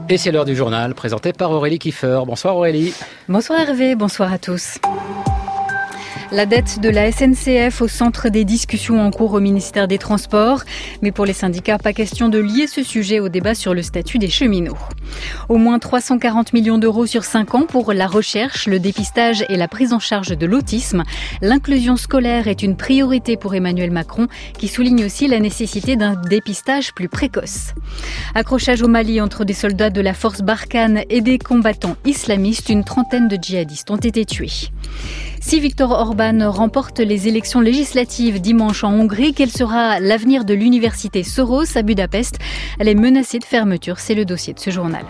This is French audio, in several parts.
Et c'est l'heure du journal présenté par Aurélie Kiefer. Bonsoir Aurélie. Bonsoir Hervé, bonsoir à tous. La dette de la SNCF au centre des discussions en cours au ministère des Transports. Mais pour les syndicats, pas question de lier ce sujet au débat sur le statut des cheminots. Au moins 340 millions d'euros sur 5 ans pour la recherche, le dépistage et la prise en charge de l'autisme. L'inclusion scolaire est une priorité pour Emmanuel Macron, qui souligne aussi la nécessité d'un dépistage plus précoce. Accrochage au Mali entre des soldats de la force Barkhane et des combattants islamistes, une trentaine de djihadistes ont été tués. Si Viktor Orban remporte les élections législatives dimanche en Hongrie, quel sera l'avenir de l'université Soros à Budapest? Elle est menacée de fermeture, c'est le dossier de ce journal.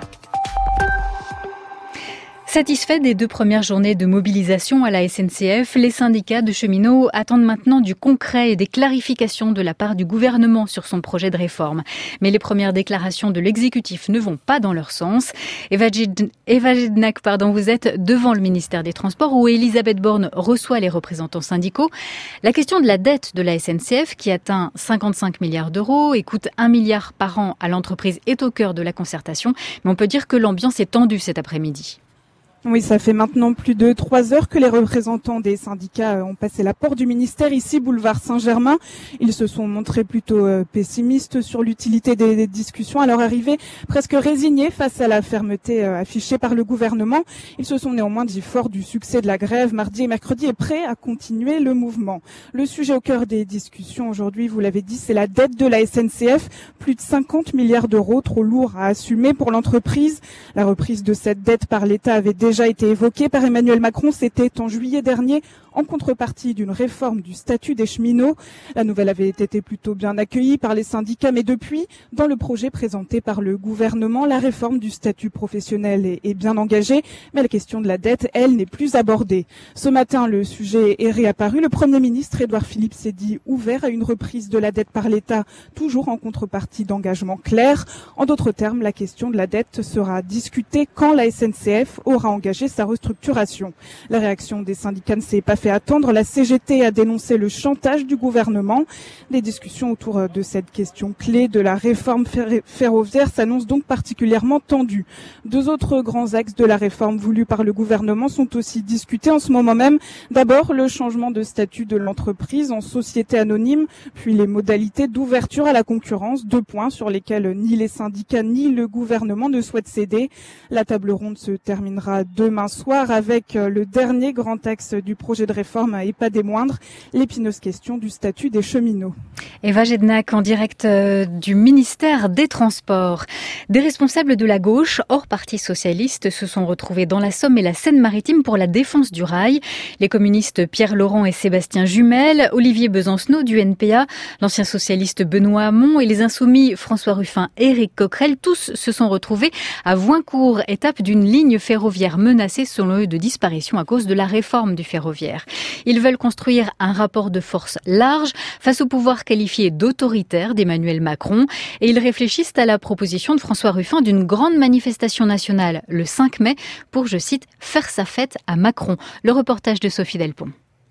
Satisfaits des 2 premières journées de mobilisation à la SNCF, les syndicats de cheminots attendent maintenant du concret et des clarifications de la part du gouvernement sur son projet de réforme. Mais les premières déclarations de l'exécutif ne vont pas dans leur sens. Eva Gednak, vous êtes devant le ministère des Transports où Elisabeth Borne reçoit les représentants syndicaux. La question de la dette de la SNCF qui atteint 55 milliards d'euros et coûte 1 milliard par an à l'entreprise est au cœur de la concertation. Mais on peut dire que l'ambiance est tendue cet après-midi. Oui, ça fait maintenant plus de 3 heures que les représentants des syndicats ont passé la porte du ministère ici, boulevard Saint-Germain. Ils se sont montrés plutôt pessimistes sur l'utilité des discussions à leur arrivée, presque résignés face à la fermeté affichée par le gouvernement. Ils se sont néanmoins dit forts du succès de la grève mardi et mercredi et prêts à continuer le mouvement. Le sujet au cœur des discussions aujourd'hui, vous l'avez dit, c'est la dette de la SNCF. Plus de 50 milliards d'euros, trop lourd à assumer pour l'entreprise. La reprise de cette dette par l'État avait déjà été évoqué par Emmanuel Macron, c'était en juillet dernier, en contrepartie d'une réforme du statut des cheminots. La nouvelle avait été plutôt bien accueillie par les syndicats, mais depuis, dans le projet présenté par le gouvernement, la réforme du statut professionnel est bien engagée, mais la question de la dette, elle, n'est plus abordée. Ce matin, le sujet est réapparu. Le Premier ministre, Édouard Philippe, s'est dit ouvert à une reprise de la dette par l'État, toujours en contrepartie d'engagements clairs. En d'autres termes, la question de la dette sera discutée quand la SNCF aura engagé sa restructuration. La réaction des syndicats ne s'est pas fait attendre. La CGT a dénoncé le chantage du gouvernement. Les discussions autour de cette question clé de la réforme ferroviaire s'annoncent donc particulièrement tendues. 2 autres grands axes de la réforme voulue par le gouvernement sont aussi discutés en ce moment même. D'abord, le changement de statut de l'entreprise en société anonyme, puis les modalités d'ouverture à la concurrence, 2 points sur lesquels ni les syndicats ni le gouvernement ne souhaitent céder. La table ronde se terminera demain soir avec le dernier grand axe du projet de réforme et pas des moindres, l'épineuse question du statut des cheminots. Eva Gednak en direct du ministère des Transports. Des responsables de la gauche, hors parti socialiste, se sont retrouvés dans la Somme et la Seine-Maritime pour la défense du rail. Les communistes Pierre Laurent et Sébastien Jumel, Olivier Besancenot du NPA, l'ancien socialiste Benoît Hamon et les insoumis François Ruffin et Éric Coquerel, tous se sont retrouvés à Voincourt, étape d'une ligne ferroviaire menacée selon eux de disparition à cause de la réforme du ferroviaire. Ils veulent construire un rapport de force large face au pouvoir qualifié d'autoritaire d'Emmanuel Macron et ils réfléchissent à la proposition de François Ruffin d'une grande manifestation nationale le 5 mai pour, je cite, faire sa fête à Macron. Le reportage de Sophie Delpont.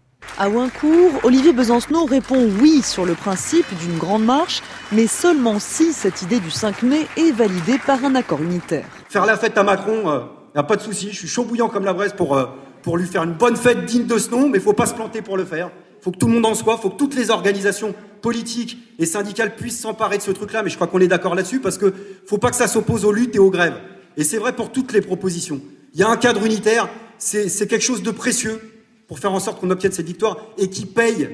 À Voincourt, Olivier Besancenot répond oui sur le principe d'une grande marche, mais seulement si cette idée du 5 mai est validée par un accord unitaire. Faire la fête à Macron, y a pas de souci, je suis chaud bouillant comme la braise pour lui faire une bonne fête digne de ce nom, mais faut pas se planter pour le faire. Faut que tout le monde en soit, faut que toutes les organisations politiques et syndicales puissent s'emparer de ce truc-là, mais je crois qu'on est d'accord là-dessus parce que faut pas que ça s'oppose aux luttes et aux grèves. Et c'est vrai pour toutes les propositions. Il y a un cadre unitaire, c'est quelque chose de précieux pour faire en sorte qu'on obtienne cette victoire et qui paye.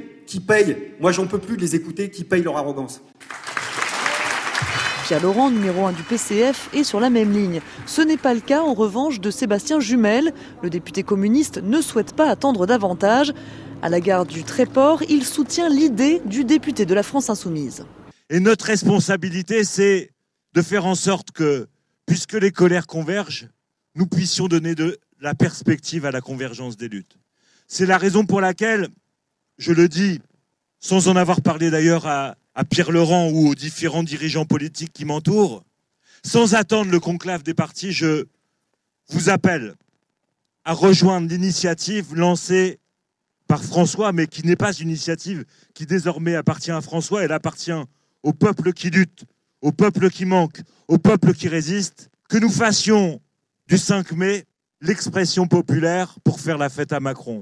Moi j'en peux plus de les écouter, qui paye leur arrogance. Pierre Laurent, numéro 1 du PCF, est sur la même ligne. Ce n'est pas le cas, en revanche, de Sébastien Jumel. Le député communiste ne souhaite pas attendre davantage. À la gare du Tréport, il soutient l'idée du député de la France Insoumise. Et notre responsabilité, c'est de faire en sorte que, puisque les colères convergent, nous puissions donner de la perspective à la convergence des luttes. C'est la raison pour laquelle, je le dis, sans en avoir parlé d'ailleurs à Pierre Laurent ou aux différents dirigeants politiques qui m'entourent, sans attendre le conclave des partis, je vous appelle à rejoindre l'initiative lancée par François, mais qui n'est pas une initiative qui désormais appartient à François, elle appartient au peuple qui lutte, au peuple qui manque, au peuple qui résiste, que nous fassions du 5 mai l'expression populaire pour faire la fête à Macron.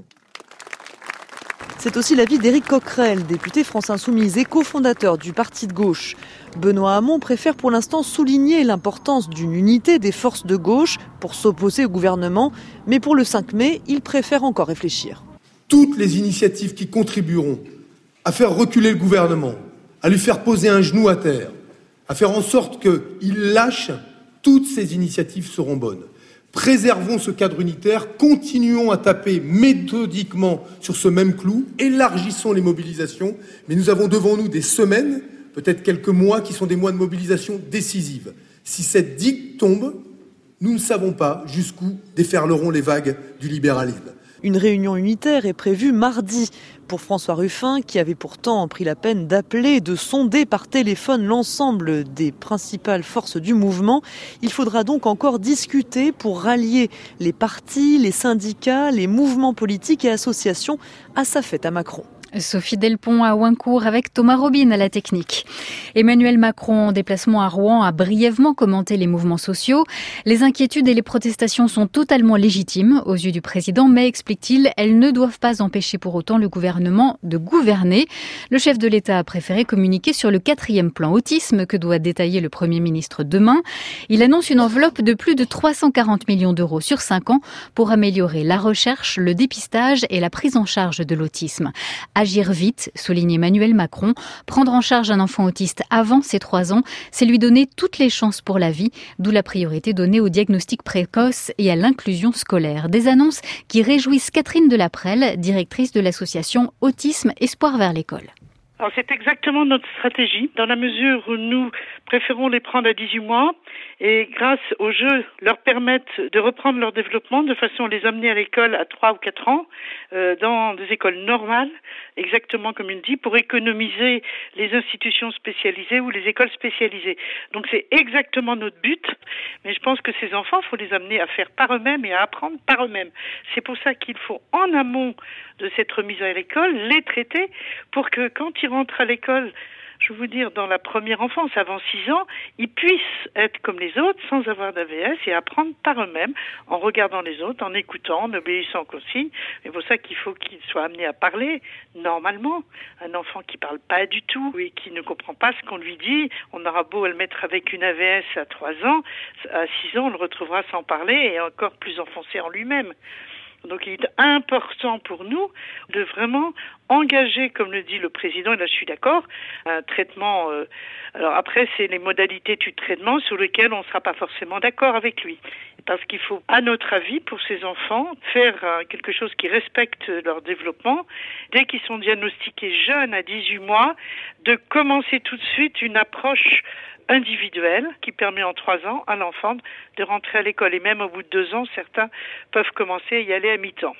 C'est aussi l'avis d'Éric Coquerel, député France Insoumise et cofondateur du parti de gauche. Benoît Hamon préfère pour l'instant souligner l'importance d'une unité des forces de gauche pour s'opposer au gouvernement, mais pour le 5 mai, il préfère encore réfléchir. Toutes les initiatives qui contribueront à faire reculer le gouvernement, à lui faire poser un genou à terre, à faire en sorte qu'il lâche, toutes ces initiatives seront bonnes. Préservons ce cadre unitaire, continuons à taper méthodiquement sur ce même clou, élargissons les mobilisations, mais nous avons devant nous des semaines, peut-être quelques mois, qui sont des mois de mobilisation décisives. Si cette digue tombe, nous ne savons pas jusqu'où déferleront les vagues du libéralisme. Une réunion unitaire est prévue mardi. Pour François Ruffin, qui avait pourtant pris la peine d'appeler et de sonder par téléphone l'ensemble des principales forces du mouvement, il faudra donc encore discuter pour rallier les partis, les syndicats, les mouvements politiques et associations à sa fête à Macron. Sophie Delpont à Oincourt avec Thomas Robin à la technique. Emmanuel Macron, en déplacement à Rouen, a brièvement commenté les mouvements sociaux. Les inquiétudes et les protestations sont totalement légitimes aux yeux du président, mais, explique-t-il, elles ne doivent pas empêcher pour autant le gouvernement de gouverner. Le chef de l'État a préféré communiquer sur le 4e plan autisme que doit détailler le Premier ministre demain. Il annonce une enveloppe de plus de 340 millions d'euros sur 5 ans pour améliorer la recherche, le dépistage et la prise en charge de l'autisme. Agir vite, souligne Emmanuel Macron. Prendre en charge un enfant autiste avant ses 3 ans, c'est lui donner toutes les chances pour la vie, d'où la priorité donnée au diagnostic précoce et à l'inclusion scolaire. Des annonces qui réjouissent Catherine Delaprelle, directrice de l'association Autisme Espoir vers l'école. Alors c'est exactement notre stratégie, dans la mesure où nous préférons les prendre à 18 mois et grâce au jeu leur permettre de reprendre leur développement de façon à les amener à l'école à 3 ou 4 ans dans des écoles normales, exactement comme il dit, pour économiser les institutions spécialisées ou les écoles spécialisées. Donc c'est exactement notre but, mais je pense que ces enfants, il faut les amener à faire par eux-mêmes et à apprendre par eux-mêmes. C'est pour ça qu'il faut en amont de cette remise à l'école les traiter pour que quand ils rentrent à l'école, je veux vous dire, dans la première enfance, avant 6 ans, ils puissent être comme les autres sans avoir d'AVS et apprendre par eux-mêmes, en regardant les autres, en écoutant, en obéissant aux consignes. C'est pour ça qu'il faut qu'ils soient amenés à parler normalement. Un enfant qui parle pas du tout et qui ne comprend pas ce qu'on lui dit, on aura beau le mettre avec une AVS à 3 ans, à 6 ans, on le retrouvera sans parler et encore plus enfoncé en lui-même. Donc il est important pour nous de vraiment engager, comme le dit le président, et là je suis d'accord, un traitement. Alors après, c'est les modalités du traitement sur lesquelles on ne sera pas forcément d'accord avec lui. Parce qu'il faut, à notre avis, pour ces enfants, faire quelque chose qui respecte leur développement. Dès qu'ils sont diagnostiqués jeunes, à 18 mois, de commencer tout de suite une approche individuelle qui permet en 3 ans à l'enfant de rentrer à l'école. Et même au bout de 2 ans, certains peuvent commencer à y aller à mi-temps.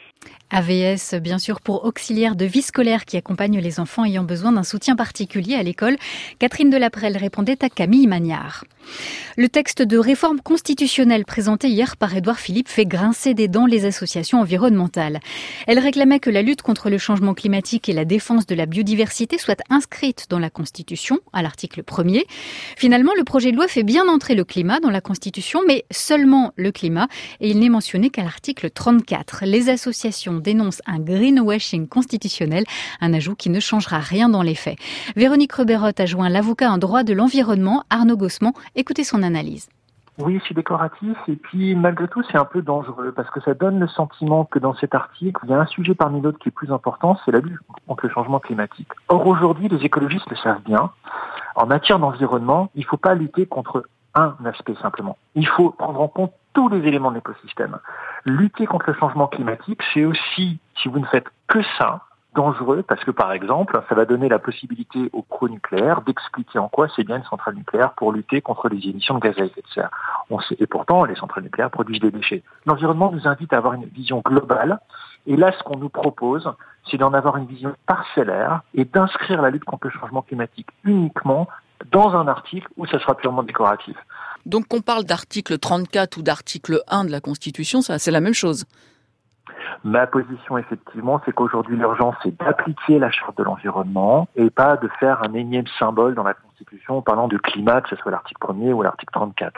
AVS, bien sûr, pour auxiliaire de vie scolaire qui accompagne les enfants ayant besoin d'un soutien particulier à l'école. Catherine Delaprelle répondait à Camille Magnard. Le texte de réforme constitutionnelle présenté hier par Édouard Philippe fait grincer des dents les associations environnementales. Elles réclamaient que la lutte contre le changement climatique et la défense de la biodiversité soient inscrites dans la Constitution, à l'article 1er. Finalement, le projet de loi fait bien entrer le climat dans la Constitution, mais seulement le climat, et il n'est mentionné qu'à l'article 34. Les associations dénoncent un greenwashing constitutionnel, un ajout qui ne changera rien dans les faits. Véronique Reberotte a joint l'avocat en droit de l'environnement, Arnaud Gossement. Écoutez son analyse. Oui, c'est décoratif et puis malgré tout c'est un peu dangereux parce que ça donne le sentiment que dans cet article, il y a un sujet parmi d'autres qui est plus important, c'est la lutte contre le changement climatique. Or aujourd'hui, les écologistes le savent bien, en matière d'environnement, il ne faut pas lutter contre un aspect simplement. Il faut prendre en compte tous les éléments de l'écosystème. Lutter contre le changement climatique, c'est aussi, si vous ne faites que ça, dangereux parce que, par exemple, ça va donner la possibilité aux pro-nucléaires d'expliquer en quoi c'est bien une centrale nucléaire pour lutter contre les émissions de gaz à effet de serre. Et pourtant, les centrales nucléaires produisent des déchets. L'environnement nous invite à avoir une vision globale. Et là, ce qu'on nous propose, c'est d'en avoir une vision parcellaire et d'inscrire la lutte contre le changement climatique uniquement dans un article où ça sera purement décoratif. Donc qu'on parle d'article 34 ou d'article 1 de la Constitution, ça, c'est la même chose. Ma position, effectivement, c'est qu'aujourd'hui, l'urgence, c'est d'appliquer la Charte de l'environnement et pas de faire un énième symbole dans la Constitution en parlant de climat, que ce soit l'article 1er ou l'article 34.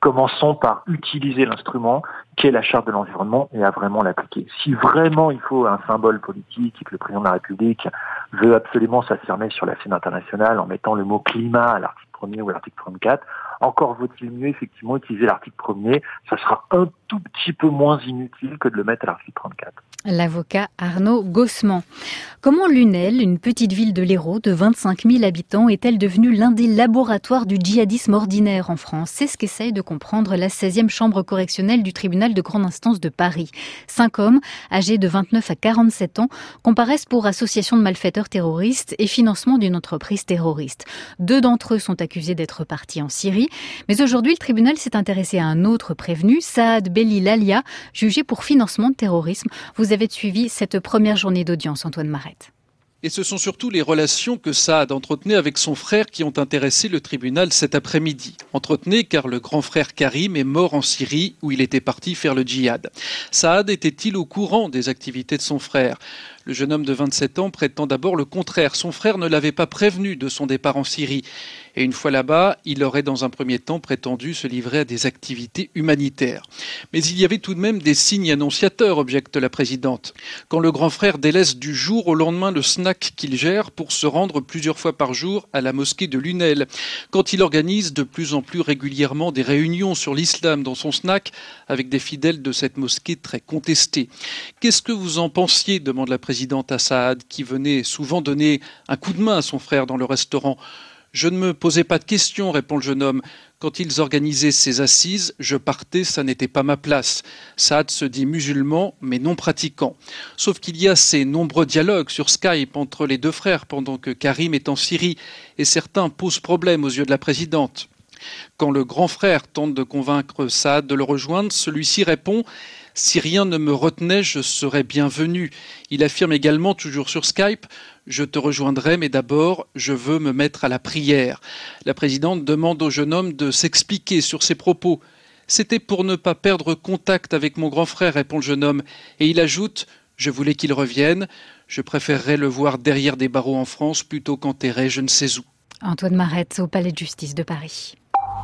Commençons par utiliser l'instrument qu'est la Charte de l'environnement et à vraiment l'appliquer. Si vraiment il faut un symbole politique et que le président de la République veut absolument s'affirmer sur la scène internationale en mettant le mot climat à l'article 1er ou à l'article 34, encore vaut-il mieux effectivement utiliser l'article 1er. Ça sera un tout petit peu moins inutile que de le mettre à l'article 34. L'avocat Arnaud Gossement. Comment Lunel, une petite ville de l'Hérault de 25 000 habitants, est-elle devenue l'un des laboratoires du djihadisme ordinaire en France ? C'est ce qu'essaye de comprendre la 16e chambre correctionnelle du tribunal de grande instance de Paris. 5 hommes, âgés de 29 à 47 ans, comparaissent pour association de malfaiteurs terroristes et financement d'une entreprise terroriste. 2 d'entre eux sont accusés d'être partis en Syrie. Mais aujourd'hui, le tribunal s'est intéressé à un autre prévenu, Saad Belilalia, jugé pour financement de terrorisme. Vous avez suivi cette première journée d'audience, Antoine Marette. Et ce sont surtout les relations que Saad entretenait avec son frère qui ont intéressé le tribunal cet après-midi. Entretenait car le grand frère Karim est mort en Syrie où il était parti faire le djihad. Saad était-il au courant des activités de son frère ? Le jeune homme de 27 ans prétend d'abord le contraire. Son frère ne l'avait pas prévenu de son départ en Syrie. Et une fois là-bas, il aurait dans un premier temps prétendu se livrer à des activités humanitaires. Mais il y avait tout de même des signes annonciateurs, objecte la présidente. Quand le grand frère délaisse du jour au lendemain le snack qu'il gère pour se rendre plusieurs fois par jour à la mosquée de Lunel. Quand il organise de plus en plus régulièrement des réunions sur l'islam dans son snack avec des fidèles de cette mosquée très contestée. Qu'est-ce que vous en pensiez ? Demande la présidente à Saad, qui venait souvent donner un coup de main à son frère dans le restaurant. Je ne me posais pas de questions, répond le jeune homme. Quand ils organisaient ces assises, je partais, ça n'était pas ma place. Saad se dit musulman, mais non pratiquant. Sauf qu'il y a ces nombreux dialogues sur Skype entre les 2 frères pendant que Karim est en Syrie, et certains posent problème aux yeux de la présidente. Quand le grand frère tente de convaincre Saad de le rejoindre, celui-ci répond « Si rien ne me retenait, je serais bienvenu ». Il affirme également, toujours sur Skype, « Je te rejoindrai, mais d'abord, je veux me mettre à la prière ». La présidente demande au jeune homme de s'expliquer sur ses propos. « C'était pour ne pas perdre contact avec mon grand frère », répond le jeune homme. Et il ajoute « Je voulais qu'il revienne. Je préférerais le voir derrière des barreaux en France plutôt qu'enterré je ne sais où ». Antoine Marette au Palais de justice de Paris.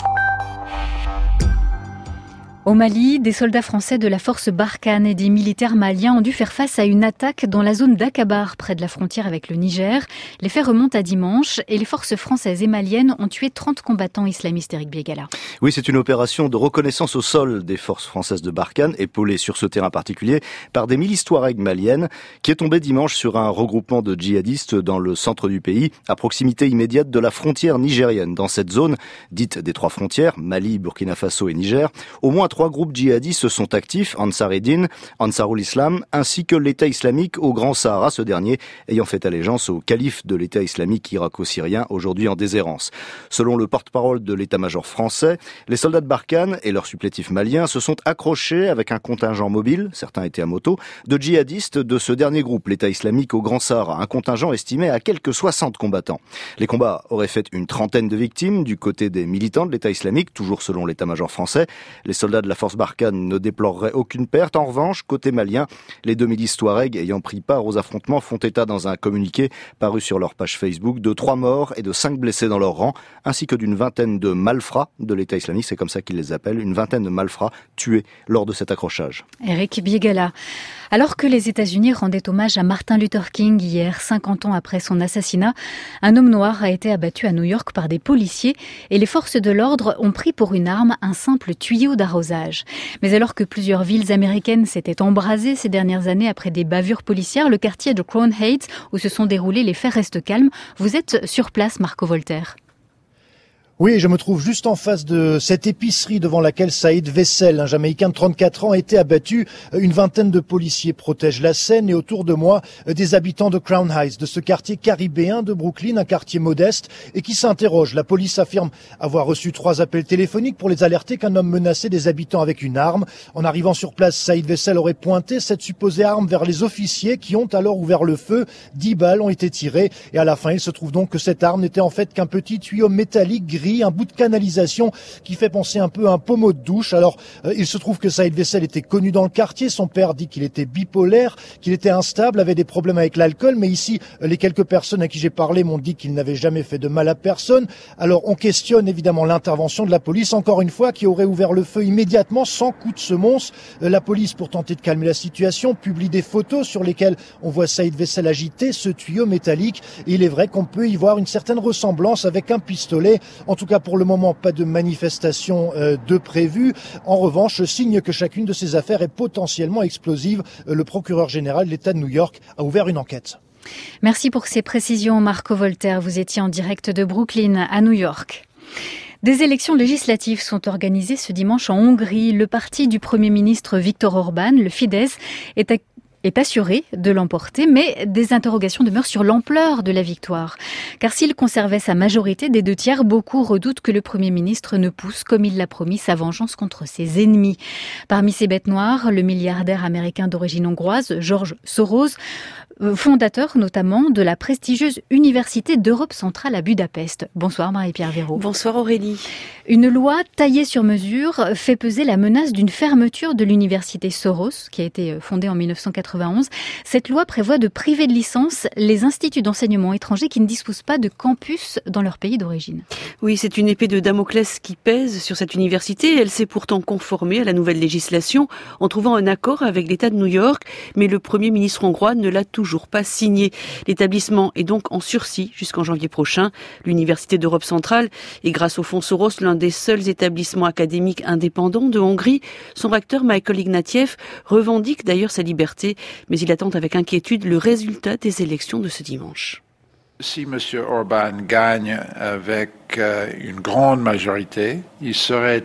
Au Mali, des soldats français de la force Barkhane et des militaires maliens ont dû faire face à une attaque dans la zone d'Akabar, près de la frontière avec le Niger. Les faits remontent à dimanche et les forces françaises et maliennes ont tué 30 combattants islamistes. Eric Biegala. Oui, c'est une opération de reconnaissance au sol des forces françaises de Barkhane, épaulée sur ce terrain particulier par des milices touareg maliennes, qui est tombée dimanche sur un regroupement de djihadistes dans le centre du pays, à proximité immédiate de la frontière nigérienne. Dans cette zone, dite des 3 frontières, Mali, Burkina Faso et Niger, au moins 3 groupes djihadistes sont actifs, Ansar Eddin, Ansarul Islam, ainsi que l'État islamique au Grand Sahara, ce dernier ayant fait allégeance au calife de l'État islamique irako-syrien, aujourd'hui en déshérence. Selon le porte-parole de l'état-major français, les soldats de Barkhane et leurs supplétifs maliens se sont accrochés avec un contingent mobile, certains étaient à moto, de djihadistes de ce dernier groupe, l'État islamique au Grand Sahara, un contingent estimé à quelques 60 combattants. Les combats auraient fait une trentaine de victimes du côté des militants de l'État islamique, toujours selon l'état-major français. Les soldats de la force Barkhane ne déplorerait aucune perte. En revanche, côté malien, les 2 milices touareg ayant pris part aux affrontements font état dans un communiqué paru sur leur page Facebook de 3 morts et de 5 blessés dans leur rang, ainsi que d'une vingtaine de malfrats de l'État islamique, c'est comme ça qu'ils les appellent, une vingtaine de malfrats tués lors de cet accrochage. Eric Biegala. Alors que les États-Unis rendaient hommage à Martin Luther King hier, 50 ans après son assassinat, un homme noir a été abattu à New York par des policiers et les forces de l'ordre ont pris pour une arme un simple tuyau d'arrosage. Mais alors que plusieurs villes américaines s'étaient embrasées ces dernières années après des bavures policières, le quartier de Crown Heights, où se sont déroulés les faits, reste calme. Vous êtes sur place, Marco Voltaire. Oui, je me trouve juste en face de cette épicerie devant laquelle Saïd Vessel, un Jamaïcain de 34 ans, a été abattu. Une vingtaine de policiers protègent la scène et autour de moi, des habitants de Crown Heights, de ce quartier caribéen de Brooklyn, un quartier modeste et qui s'interroge. La police affirme avoir reçu 3 appels téléphoniques pour les alerter qu'un homme menaçait des habitants avec une arme. En arrivant sur place, Saïd Vessel aurait pointé cette supposée arme vers les officiers qui ont alors ouvert le feu. 10 balles ont été tirées et à la fin, il se trouve donc que cette arme n'était en fait qu'un petit tuyau métallique gris gris, un bout de canalisation qui fait penser un peu à un pommeau de douche. Alors, il se trouve que Saïd Vessel était connu dans le quartier. Son père dit qu'il était bipolaire, qu'il était instable, avait des problèmes avec l'alcool. Mais ici, les quelques personnes à qui j'ai parlé m'ont dit qu'il n'avait jamais fait de mal à personne. Alors, on questionne évidemment l'intervention de la police, encore une fois, qui aurait ouvert le feu immédiatement, sans coup de semonce. La police, pour tenter de calmer la situation, publie des photos sur lesquelles on voit Saïd Vessel agiter ce tuyau métallique. Et il est vrai qu'on peut y voir une certaine ressemblance avec un pistolet. En tout cas, pour le moment, pas de manifestation de prévu. En revanche, signe que chacune de ces affaires est potentiellement explosive. Le procureur général de l'État de New York a ouvert une enquête. Merci pour ces précisions, Marco Voltaire. Vous étiez en direct de Brooklyn à New York. Des élections législatives sont organisées ce dimanche en Hongrie. Le parti du Premier ministre Viktor Orban, le Fidesz, est assuré de l'emporter, mais des interrogations demeurent sur l'ampleur de la victoire. Car s'il conservait sa majorité des 2/3, beaucoup redoutent que le Premier ministre ne pousse, comme il l'a promis, sa vengeance contre ses ennemis. Parmi ces bêtes noires, le milliardaire américain d'origine hongroise, George Soros, fondateur notamment de la prestigieuse Université d'Europe centrale à Budapest. Bonsoir Marie-Pierre Véraud. Bonsoir Aurélie. Une loi taillée sur mesure fait peser la menace d'une fermeture de l'université Soros, qui a été fondée en 1991. Cette loi prévoit de priver de licence les instituts d'enseignement étrangers qui ne disposent pas de campus dans leur pays d'origine. Oui, c'est une épée de Damoclès qui pèse sur cette université. Elle s'est pourtant conformée à la nouvelle législation en trouvant un accord avec l'État de New York, mais le Premier ministre hongrois ne l'a toujours pas signé. L'établissement est donc en sursis jusqu'en janvier prochain. L'Université d'Europe centrale est, grâce au fonds Soros, l'un des seuls établissements académiques indépendants de Hongrie. Son recteur, Michael Ignatieff, revendique d'ailleurs sa liberté, mais il attend avec inquiétude le résultat des élections de ce dimanche. Si M. Orban gagne avec une grande majorité, il serait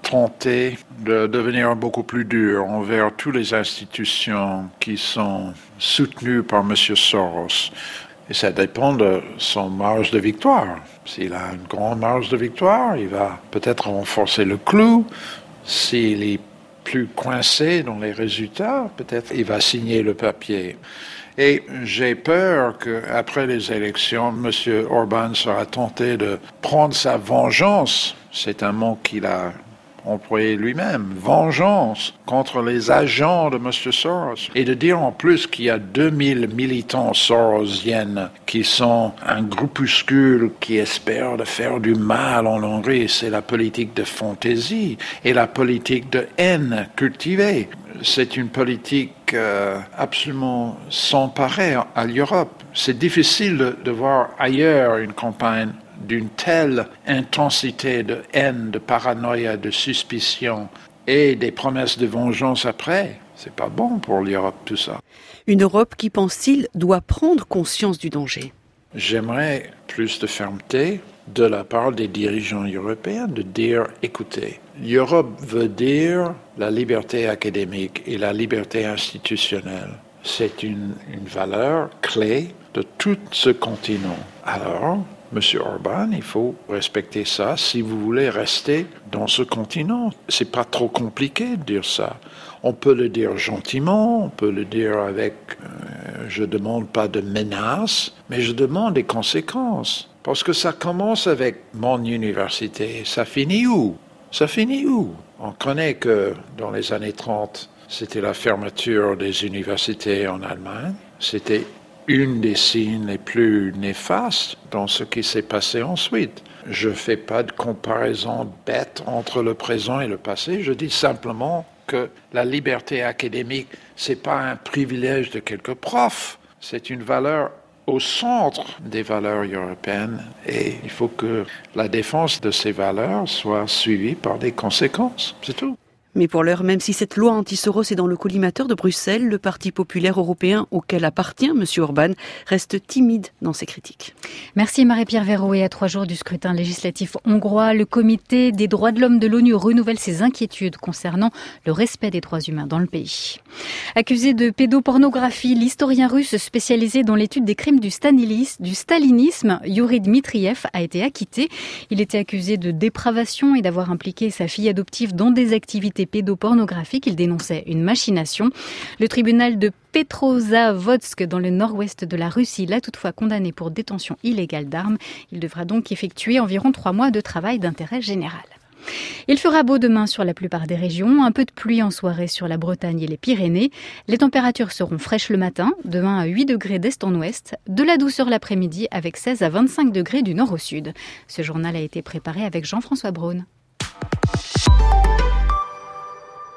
tenté de devenir beaucoup plus dur envers toutes les institutions qui sont soutenues par M. Soros. Et ça dépend de son marge de victoire. S'il a une grande marge de victoire, il va peut-être renforcer le clou. S'il est plus coincé dans les résultats, peut-être il va signer le papier. Et j'ai peur qu'après les élections, M. Orban sera tenté de prendre sa vengeance. C'est un mot qu'il a employé lui-même, vengeance contre les agents de M. Soros. Et de dire en plus qu'il y a 2000 militants sorosiennes qui sont un groupuscule qui espère de faire du mal en Hongrie. C'est la politique de fantaisie et la politique de haine cultivée. C'est une politique absolument sans pareil à l'Europe. C'est difficile de voir ailleurs une campagne d'une telle intensité de haine, de paranoïa, de suspicion et des promesses de vengeance après. C'est pas bon pour l'Europe, tout ça. Une Europe qui, pense-t-il, doit prendre conscience du danger. J'aimerais plus de fermeté de la part des dirigeants européens de dire, écoutez, l'Europe veut dire la liberté académique et la liberté institutionnelle. C'est une valeur clé de tout ce continent. Alors, M. Orban, il faut respecter ça si vous voulez rester dans ce continent. C'est pas trop compliqué de dire ça. On peut le dire gentiment, on peut le dire avec je demande pas de menaces, mais je demande des conséquences. Parce que ça commence avec mon université. Ça finit où? Ça finit où? On connaît que dans les années 30, c'était la fermeture des universités en Allemagne. C'était une des signes les plus néfastes dans ce qui s'est passé ensuite. Je ne fais pas de comparaison bête entre le présent et le passé. Je dis simplement que la liberté académique, ce n'est pas un privilège de quelques profs. C'est une valeur au centre des valeurs européennes et il faut que la défense de ces valeurs soit suivie par des conséquences. C'est tout. Mais pour l'heure, même si cette loi anti-Soros est dans le collimateur de Bruxelles, le Parti populaire européen auquel appartient M. Orban reste timide dans ses critiques. Merci Marie-Pierre Véraud. Et à 3 jours du scrutin législatif hongrois, le comité des droits de l'homme de l'ONU renouvelle ses inquiétudes concernant le respect des droits humains dans le pays. Accusé de pédopornographie, l'historien russe spécialisé dans l'étude des crimes du stalinisme, Yuri Dmitriev, a été acquitté. Il était accusé de dépravation et d'avoir impliqué sa fille adoptive dans des activités activités pédopornographiques. Il dénonçait une machination. Le tribunal de Petrozavodsk, dans le nord-ouest de la Russie, l'a toutefois condamné pour détention illégale d'armes. Il devra donc effectuer environ 3 mois de travail d'intérêt général. Il fera beau demain sur la plupart des régions, un peu de pluie en soirée sur la Bretagne et les Pyrénées. Les températures seront fraîches le matin, de 1 à 8 degrés d'est en ouest, de la douceur l'après-midi avec 16 à 25 degrés du nord au sud. Ce journal a été préparé avec Jean-François Braun.